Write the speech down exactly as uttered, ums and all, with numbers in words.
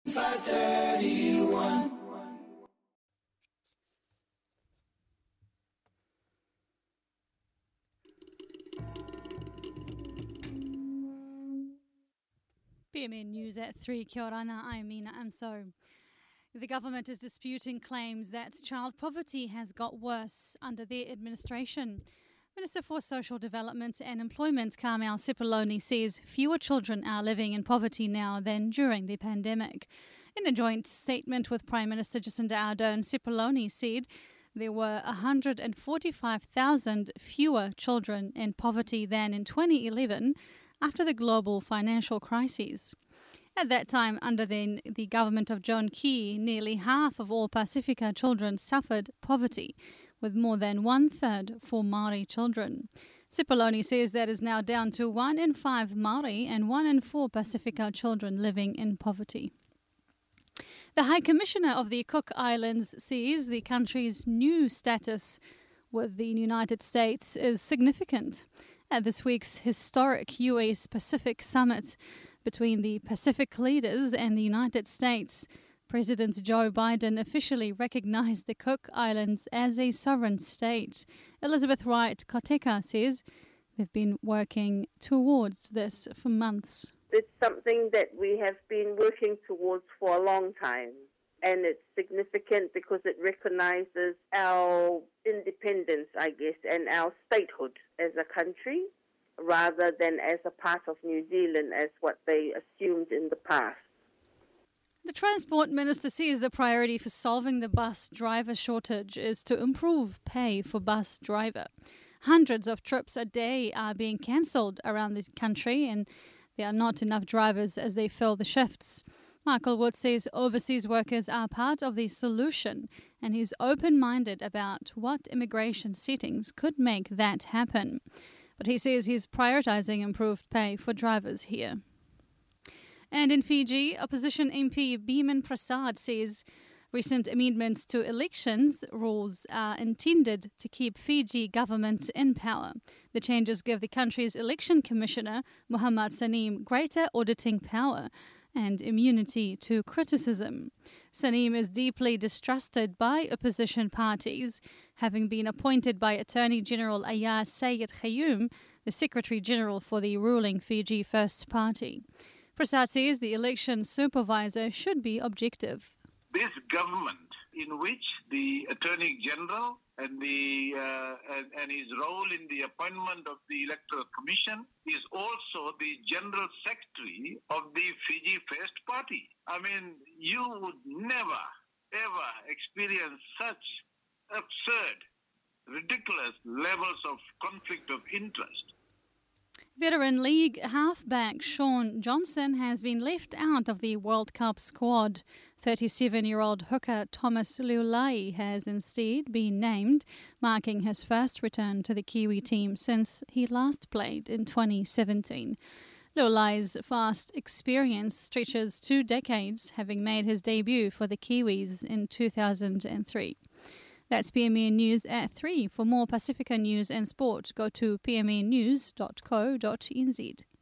five thirty-one. P M N News at three. Kia ora, I'm Mina Amso. The government is disputing claims that child poverty has got worse under their administration. Minister for Social Development and Employment Carmel Cipollone says fewer children are living in poverty now than during the pandemic. In a joint statement with Prime Minister Jacinda Ardern, Cipollone said there were one hundred forty-five thousand fewer children in poverty than in twenty eleven after the global financial crisis. At that time, under the, the government of John Key, nearly half of all Pacifica children suffered poverty, with more than one-third for Māori children. Cipollone says that is now down to one in five Māori and one in four Pacifica children living in poverty. The High Commissioner of the Cook Islands says the country's new status with the United States is significant. At this week's historic U S Pacific Summit between the Pacific leaders and the United States, President Joe Biden officially recognized the Cook Islands as a sovereign state. Elizabeth Wright Koteka says they've been working towards this for months. It's something that we have been working towards for a long time, and it's significant because it recognizes our independence, I guess, and our statehood as a country, rather than as a part of New Zealand as what they assumed in the past. The Transport Minister says the priority for solving the bus driver shortage is to improve pay for bus driver. Hundreds of trips a day are being cancelled around the country, and there are not enough drivers as they fill the shifts. Michael Wood says overseas workers are part of the solution, and he's open-minded about what immigration settings could make that happen. But he says he's prioritising improved pay for drivers here. And in Fiji, opposition M P Biman Prasad says recent amendments to elections rules are intended to keep Fiji government in power. The changes give the country's election commissioner, Muhammad Saneem, greater auditing power and immunity to criticism. Saneem is deeply distrusted by opposition parties, having been appointed by Attorney General Ayaz Sayed Khayoum, the Secretary General for the ruling Fiji First Party. Prasad says the election supervisor should be objective. This government, in which the Attorney General and the uh, and, and his role in the appointment of the Electoral Commission is also the General Secretary of the Fiji First Party. I mean, you would never, ever experience such absurd, ridiculous levels of conflict of interest. Veteran League halfback Sean Johnson has been left out of the World Cup squad. thirty-seven-year-old hooker Thomas Leulai has instead been named, marking his first return to the Kiwi team since he last played in twenty seventeen. Leulai's vast experience stretches two decades, having made his debut for the Kiwis in two thousand three. That's P M N News at three. For more Pacifica news and sport, go to p m n news dot co dot n z.